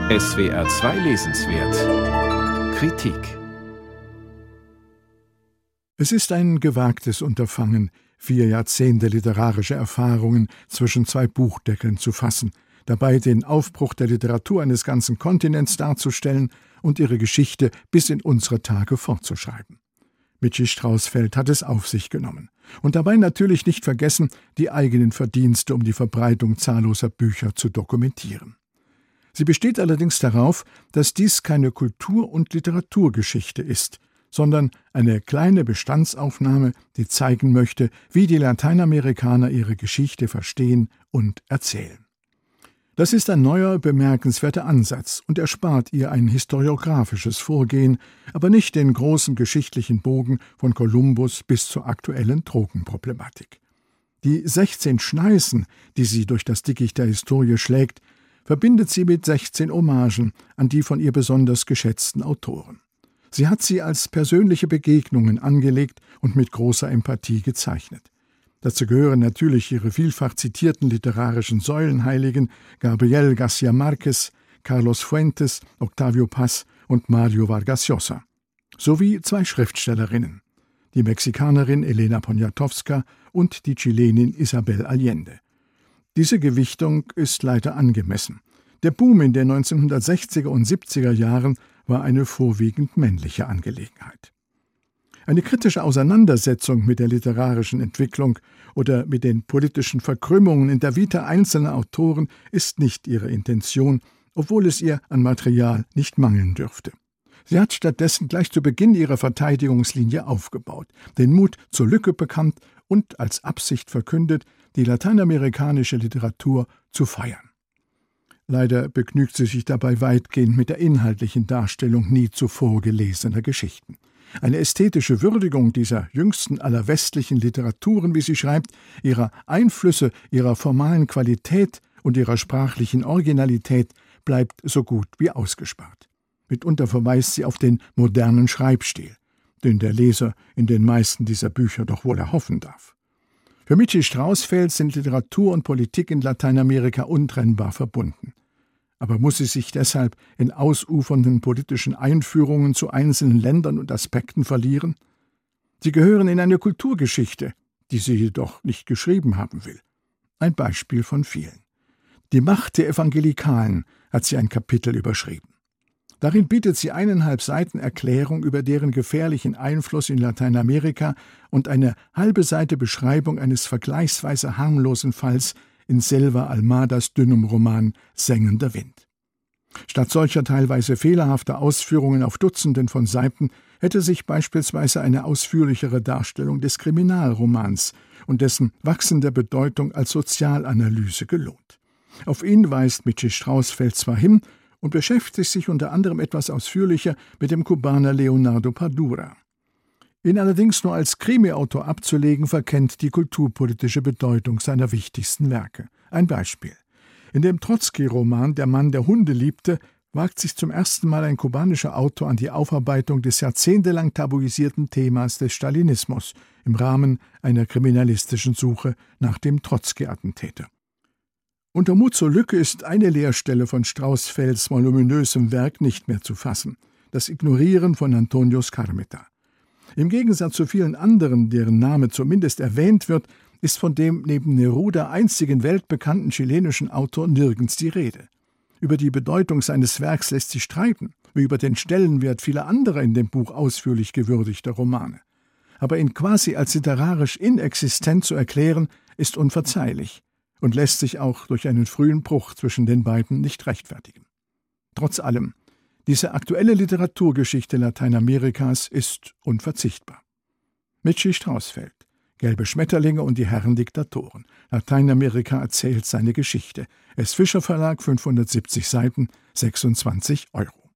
SWR 2 Lesenswert Kritik. Es ist ein gewagtes Unterfangen, 4 Jahrzehnte literarische Erfahrungen zwischen 2 Buchdeckeln zu fassen, dabei den Aufbruch der Literatur eines ganzen Kontinents darzustellen und ihre Geschichte bis in unsere Tage fortzuschreiben. Michi Straußfeld hat es auf sich genommen. Und dabei natürlich nicht vergessen, die eigenen Verdienste um die Verbreitung zahlloser Bücher zu dokumentieren. Sie besteht allerdings darauf, dass dies keine Kultur- und Literaturgeschichte ist, sondern eine kleine Bestandsaufnahme, die zeigen möchte, wie die Lateinamerikaner ihre Geschichte verstehen und erzählen. Das ist ein neuer, bemerkenswerter Ansatz und erspart ihr ein historiografisches Vorgehen, aber nicht den großen geschichtlichen Bogen von Kolumbus bis zur aktuellen Drogenproblematik. Die 16 Schneißen, die sie durch das Dickicht der Historie schlägt, verbindet sie mit 16 Hommagen an die von ihr besonders geschätzten Autoren. Sie hat sie als persönliche Begegnungen angelegt und mit großer Empathie gezeichnet. Dazu gehören natürlich ihre vielfach zitierten literarischen Säulenheiligen Gabriel García Márquez, Carlos Fuentes, Octavio Paz und Mario Vargas Llosa, sowie 2 Schriftstellerinnen, die Mexikanerin Elena Poniatowska und die Chilenin Isabel Allende. Diese Gewichtung ist leider angemessen. Der Boom in den 1960er und 70er Jahren war eine vorwiegend männliche Angelegenheit. Eine kritische Auseinandersetzung mit der literarischen Entwicklung oder mit den politischen Verkrümmungen in der Vita einzelner Autoren ist nicht ihre Intention, obwohl es ihr an Material nicht mangeln dürfte. Sie hat stattdessen gleich zu Beginn ihrer Verteidigungslinie aufgebaut, den Mut zur Lücke bekannt und als Absicht verkündet, die lateinamerikanische Literatur zu feiern. Leider begnügt sie sich dabei weitgehend mit der inhaltlichen Darstellung nie zuvor gelesener Geschichten. Eine ästhetische Würdigung dieser jüngsten aller westlichen Literaturen, wie sie schreibt, ihrer Einflüsse, ihrer formalen Qualität und ihrer sprachlichen Originalität bleibt so gut wie ausgespart. Mitunter verweist sie auf den modernen Schreibstil, den der Leser in den meisten dieser Bücher doch wohl erhoffen darf. Für Michi Straußfeld sind Literatur und Politik in Lateinamerika untrennbar verbunden. Aber muss sie sich deshalb in ausufernden politischen Einführungen zu einzelnen Ländern und Aspekten verlieren? Sie gehören in eine Kulturgeschichte, die sie jedoch nicht geschrieben haben will. Ein Beispiel von vielen. Die Macht der Evangelikalen hat sie ein Kapitel überschrieben. Darin bietet sie 1,5 Seiten Erklärung über deren gefährlichen Einfluss in Lateinamerika und eine halbe Seite Beschreibung eines vergleichsweise harmlosen Falls in Selva Almadas dünnem Roman »Sengender Wind«. Statt solcher teilweise fehlerhafter Ausführungen auf Dutzenden von Seiten hätte sich beispielsweise eine ausführlichere Darstellung des Kriminalromans und dessen wachsender Bedeutung als Sozialanalyse gelohnt. Auf ihn weist Michi Straußfeld zwar hin und beschäftigt sich unter anderem etwas ausführlicher mit dem Kubaner Leonardo Padura. Ihn allerdings nur als Krimiautor abzulegen, verkennt die kulturpolitische Bedeutung seiner wichtigsten Werke. Ein Beispiel. In dem Trotzki-Roman »Der Mann, der Hunde liebte« wagt sich zum ersten Mal ein kubanischer Autor an die Aufarbeitung des jahrzehntelang tabuisierten Themas des Stalinismus im Rahmen einer kriminalistischen Suche nach dem Trotzki-Attentäter. Unter Mut zur Lücke ist eine Leerstelle von Straußfelds voluminösem Werk nicht mehr zu fassen: das Ignorieren von Antonio Skármeta. Im Gegensatz zu vielen anderen, deren Name zumindest erwähnt wird, ist von dem neben Neruda einzigen weltbekannten chilenischen Autor nirgends die Rede. Über die Bedeutung seines Werks lässt sich streiten, wie über den Stellenwert vieler anderer in dem Buch ausführlich gewürdigter Romane. Aber ihn quasi als literarisch inexistent zu erklären, ist unverzeihlich und lässt sich auch durch einen frühen Bruch zwischen den beiden nicht rechtfertigen. Trotz allem, diese aktuelle Literaturgeschichte Lateinamerikas ist unverzichtbar. Michi Straußfeld, Gelbe Schmetterlinge und die Herren Diktatoren. Lateinamerika erzählt seine Geschichte. S. Fischer Verlag, 570 Seiten, 26 €.